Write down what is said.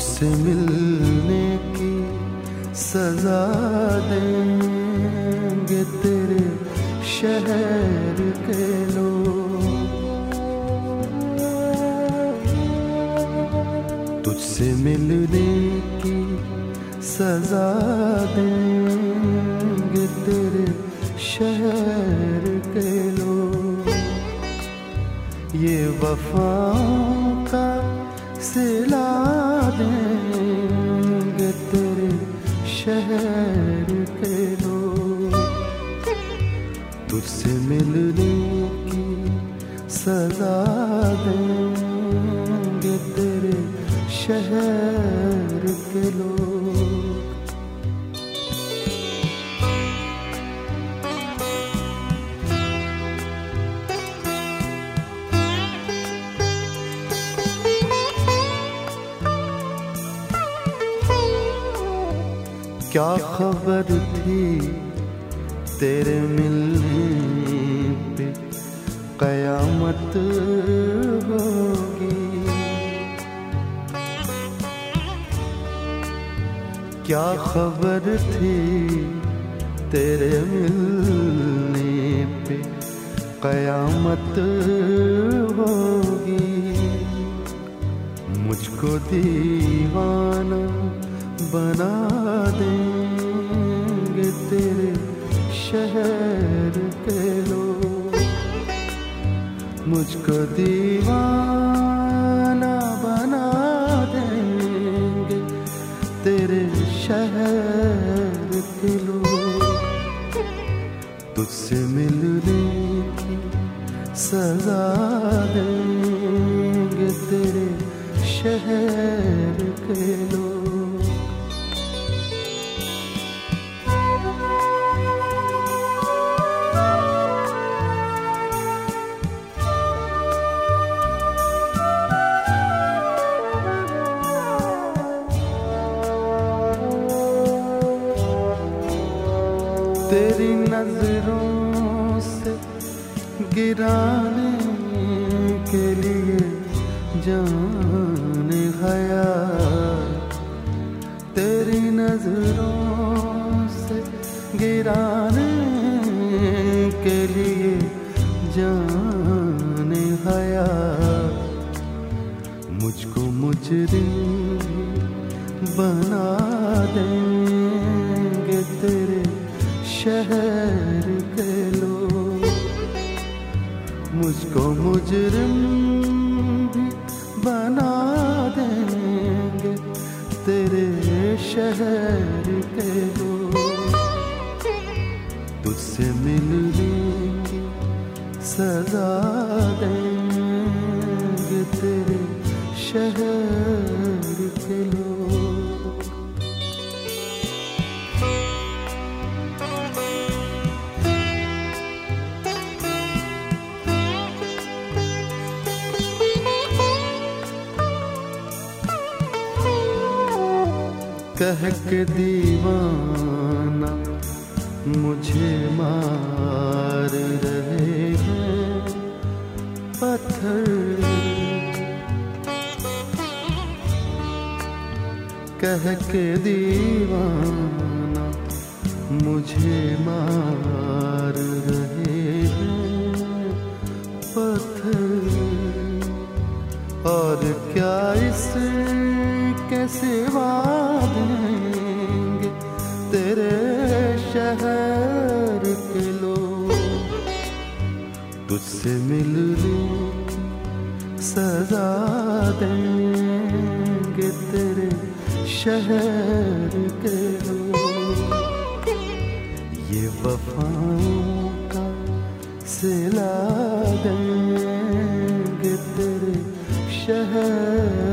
तुझसे मिलने की सजा देंगे तेरे शहर के लोग। तुझसे मिलने की सजा देंगे तेरे शहर के लोग। ये वफाओं का सिला देंगे तेरे शहर के लोग। तुझसे मिलने की सजा देंगे तेरे शहर के लोग। क्या खबर थी तेरे मिलने पे कयामत होगी। क्या खबर थी तेरे मिलने पे कयामत होगी। मुझको दीवाना बना देंगे तेरे शहर के लोग। मुझको दीवाना बना देंगे तेरे शहर के लोग। तुझसे मिलने की सजा देंगे तेरे शहर के लोग। तेरी नजरों से गिराने के लिए जान हया। तेरी नजरों से गिराने के लिए जान हया। मुझको मुजरिम बना देंगे तेरे शहर के लोग। मुझको मुजरिम भी बना देंगे तेरे शहर के लोग। तुझसे मिलने की सजा देंगे तेरे शहर के लोग। कह के दीवाना मुझे मार रहे हैं पत्थर। कह के दीवाना मुझे मार रहे हैं पत्थर। और क्या इसके सिवा देंगे तेरे शहर के लोग। तुझसे मिलने की सजा देंगे तेरे शहर के लोग। ये वफाओं का सिला देंगे तेरे शहर